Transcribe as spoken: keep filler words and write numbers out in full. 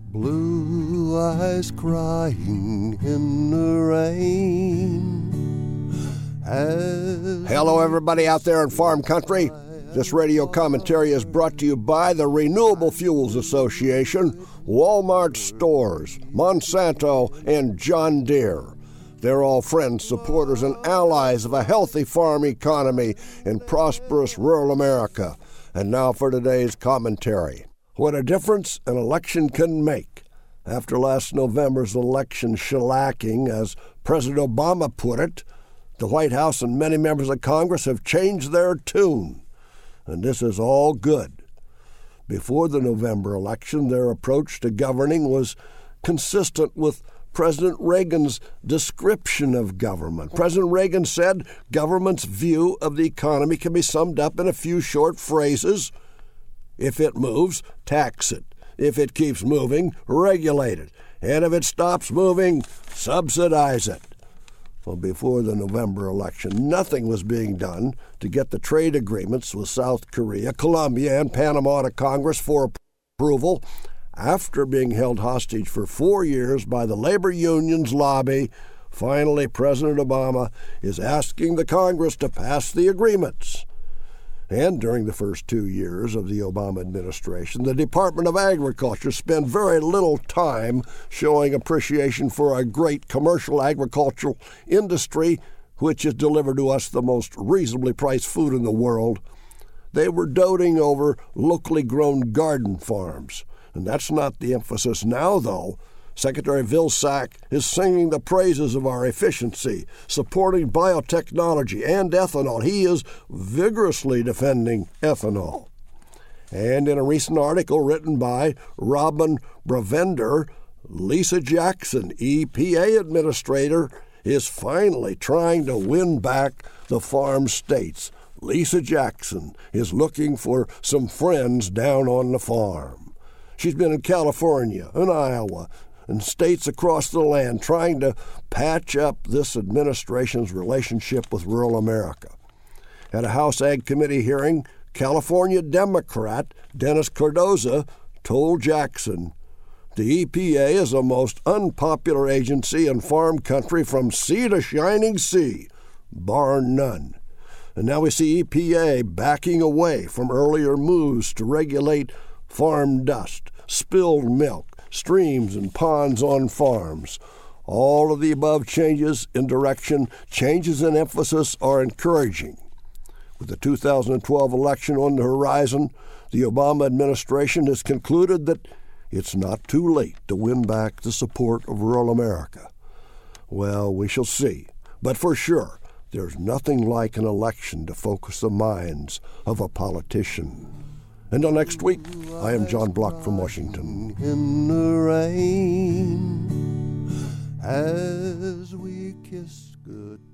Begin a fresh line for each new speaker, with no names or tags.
Blue eyes crying in the rain. As
Hello, everybody out there in farm country. This radio commentary is brought to you by the Renewable Fuels Association, Walmart Stores, Monsanto, and John Deere. They're all friends, supporters, and allies of a healthy farm economy in prosperous rural America. And now for today's commentary. What a difference an election can make. After last November's election shellacking, as President Obama put it, the White House and many members of Congress have changed their tune. And this is all good. Before the November election, their approach to governing was consistent with President Reagan's description of government. President Reagan said government's view of the economy can be summed up in a few short phrases. If it moves, tax it. If it keeps moving, regulate it. And if it stops moving, subsidize it. Well, before the November election, nothing was being done to get the trade agreements with South Korea, Colombia, and Panama to Congress for approval. After being held hostage for four years by the labor union's lobby, finally President Obama is asking the Congress to pass the agreements. And during the first two years of the Obama administration, the Department of Agriculture spent very little time showing appreciation for a great commercial agricultural industry which has delivered to us the most reasonably priced food in the world. They were doting over locally grown garden farms. And that's not the emphasis now, though. Secretary Vilsack is singing the praises of our efficiency, supporting biotechnology and ethanol. He is vigorously defending ethanol. And in a recent article written by Robin Bravender, Lisa Jackson, E P A administrator, is finally trying to win back the farm states. Lisa Jackson is looking for some friends down on the farm. She's been in California and Iowa and states across the land trying to patch up this administration's relationship with rural America. At a House Ag Committee hearing, California Democrat Dennis Cardoza told Jackson, the E P A is the most unpopular agency in farm country from sea to shining sea, bar none. And now we see E P A backing away from earlier moves to regulate farm dust, spilled milk, streams and ponds on farms. All of the above changes in direction, changes in emphasis are encouraging. With the two thousand twelve election on the horizon, the Obama administration has concluded that it's not too late to win back the support of rural America. Well, we shall see. But for sure, there's nothing like an election to focus the minds of a politician. Until next week, I am John Block from Washington.
In the rain, as we kiss good